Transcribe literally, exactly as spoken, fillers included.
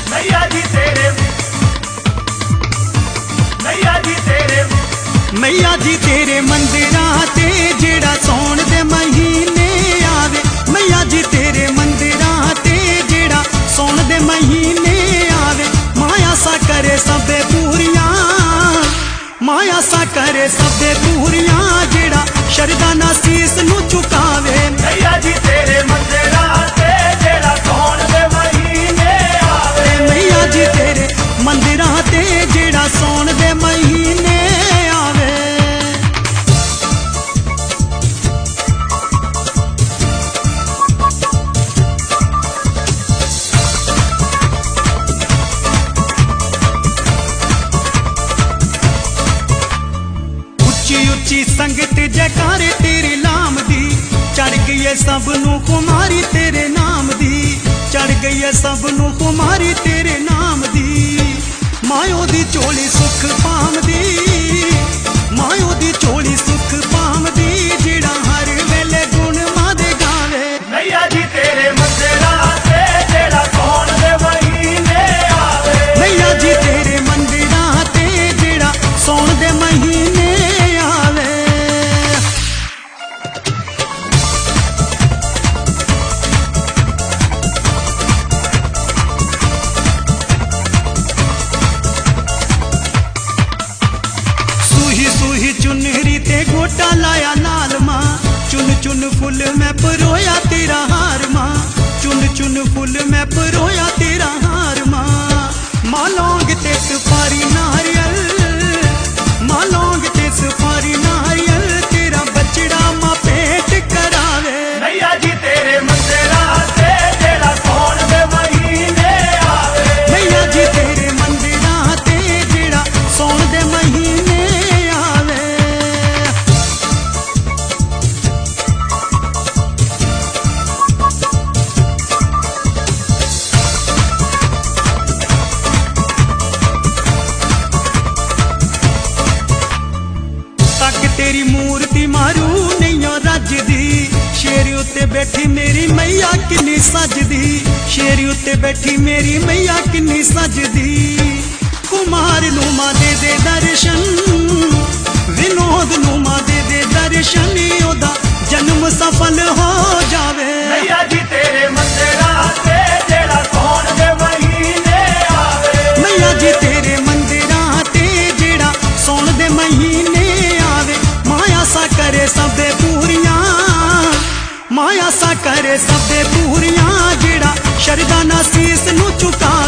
मैया जी तेरे मैया जी तेरे मैया जी तेरे मंदिरां ते जेड़ा सौण दे महीने आवे। मैया जी तेरे मंदिरां ते जेड़ा सौण दे महीने आवे। माया सा करे सबे पूरियां माया सा करे सबे पूरियां जेड़ा शरदा ना सीस नू झुकावे। मैया जी तेरे मंदिरां ते जेड़ा सौण दे महीने आवे। मैया जी तेरे मंदिरां ते जेड़ा सौण दे महीने आवे। उच्ची संगत जयकारे तेरे नाम दी चढ़ गई है सब नू कुमारी तेरे नाम दी। चढ़ गई है सब नू कुमारी तेरे नाम दी। मायो दी चोली सुख पाम दी मायो दी चोली सुख पाम दी जेड़ा हर वेले गुण मां दे गावे। मैया जी तेरे मंदिरां ते जेड़ा सौण दे महीने आवे। मैया जी तेरे मंदिरां ते जेड़ा सौण दे महीने आवे। चुनरी ते गोटा लाया नाल मां चुन चुन फुल मैं परोया तेरा हार मां। चुन चुन फुल मैं परोया तेरा हार मां। मां लौंग ते सुपारी नारियल मां लौंग ते सुपारी नारियल तेरा बचड़ा मां पेट करावे। मैया जी तेरे मंदिरां ते जेड़ा सौण दे महीने आवे। मैया जी तेरे मंदिरां ते जेड़ा सौण दे महीने तेरी मूर्ति मारू नहीं रजदी। शेर उत्ते बैठी मेरी मैया किन्नी सजदी। शेर उत्ते बैठी मेरी मैया किन्नी सजदी। कुमार नू मां दे दे दर्शन विनोद नू मां दे दे दर्शन ओदा जन्म सफल हो जावे। मैया जी तेरे मंदिरां ते जेड़ा सौण दे महीने आवे। मैया जी तेरे मंदिरां ते जेड़ा सौण दे महीने आवे। माया सा करे सबे पूरियां माया सा करे सबे पूरियां जेड़ा शरदा ना सीस नू झुका